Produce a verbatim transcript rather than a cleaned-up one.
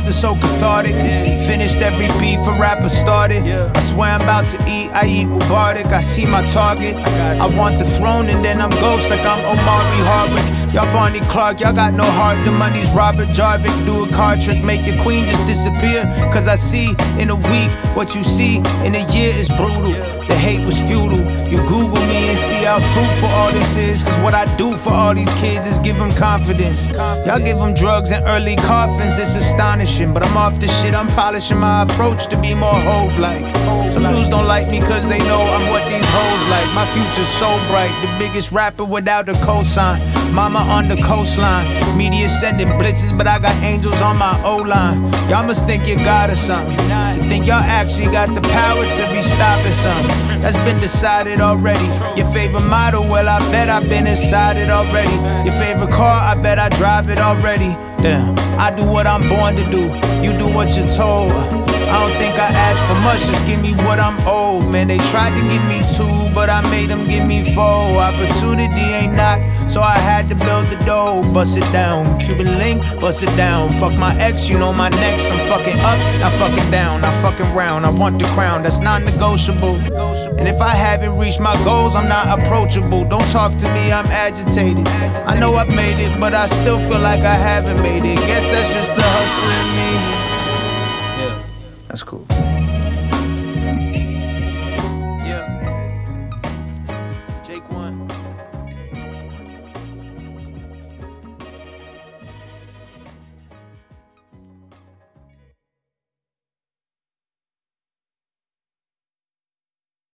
chapter so cathartic. Finished every beat a rapper started. I swear I'm about to eat, I eat Mubarak. I see my target. I want the throne and then I'm ghost like I'm Omari Hardwick. Y'all Barney Clark, y'all got no heart. The money's Robert Jarvik. Do a card trick, make your queen just disappear. Cause I see in a week what you see in a year is brutal. The hate was futile. You Google me and see how fruitful all this is. Cause what I do for all these kids is give them confidence. Y'all give them drugs and early coffins, it's astonishing. But I'm off the shit, I'm polishing my approach to be more Hove-like. Some dudes don't like me cause they know I'm what these hoes like. My future's so bright, the biggest rapper without a cosign. Mama on the coastline, media sending blitzes, but I got angels on my O-line. Y'all must think you got or something, to think y'all actually got the power to be stopping something that's been decided already. Your favorite model, well I bet I've been inside it already. Your favorite car, I bet I drive it already. Damn, I do what I'm born to do, you do what you're told. I don't think I asked for much, just give me what I'm owed. Man, they tried to give me two, but I made them give me four. Opportunity ain't knocked, so I had to build the dough. Bust it down, Cuban link, bust it down. Fuck my ex, you know my next. I'm fucking up, not fucking down, not fucking round. I want the crown, that's non-negotiable. And if I haven't reached my goals, I'm not approachable. Don't talk to me, I'm agitated. I know I've made it, but I still feel like I haven't made it. Guess that's just the hustle in me. Yeah, that's cool.